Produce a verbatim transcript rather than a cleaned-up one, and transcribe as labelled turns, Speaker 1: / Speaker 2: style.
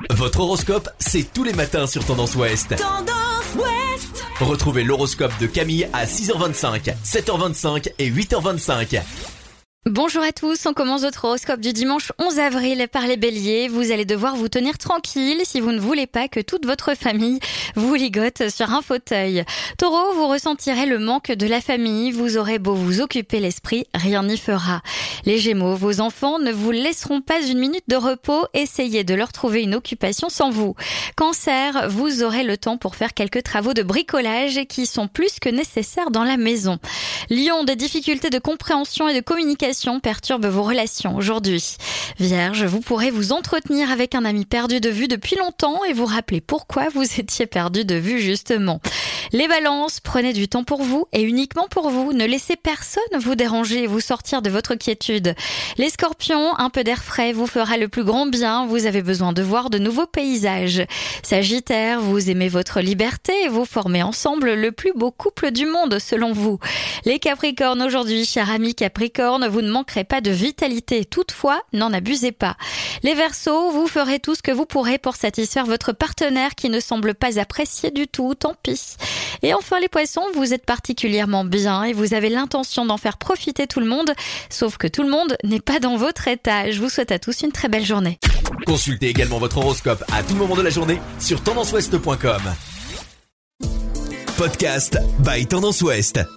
Speaker 1: Votre horoscope, c'est tous les matins sur Tendance Ouest.
Speaker 2: Tendance Ouest.
Speaker 1: Retrouvez l'horoscope de Camille à six heures vingt-cinq, sept heures vingt-cinq et huit heures vingt-cinq.
Speaker 3: Bonjour à tous, on commence votre horoscope du dimanche onze avril par les béliers. Vous allez devoir vous tenir tranquille si vous ne voulez pas que toute votre famille vous ligote sur un fauteuil. Taureau, vous ressentirez le manque de la famille, vous aurez beau vous occuper l'esprit, rien n'y fera. Les gémeaux, vos enfants ne vous laisseront pas une minute de repos, essayez de leur trouver une occupation sans vous. Cancer, vous aurez le temps pour faire quelques travaux de bricolage qui sont plus que nécessaires dans la maison. Lion, des difficultés de compréhension et de communication perturbe vos relations aujourd'hui. Vierge, vous pourrez vous entretenir avec un ami perdu de vue depuis longtemps et vous rappeler pourquoi vous étiez perdu de vue justement. Les balances, prenez du temps pour vous et uniquement pour vous. Ne laissez personne vous déranger et vous sortir de votre quiétude. Les scorpions, un peu d'air frais vous fera le plus grand bien. Vous avez besoin de voir de nouveaux paysages. Sagittaire, vous aimez votre liberté et vous formez ensemble le plus beau couple du monde selon vous. Les capricornes, aujourd'hui, cher ami Capricorne, vous ne manquerez pas de vitalité. Toutefois, n'en abusez pas. Les Verseaux, vous ferez tout ce que vous pourrez pour satisfaire votre partenaire qui ne semble pas apprécier du tout, tant pis. Et enfin les Poissons, vous êtes particulièrement bien et vous avez l'intention d'en faire profiter tout le monde, sauf que tout le monde n'est pas dans votre état. Je vous souhaite à tous une très belle journée.
Speaker 1: Consultez également votre horoscope à tout moment de la journée sur tendance ouest point com. Podcast by Tendance Ouest.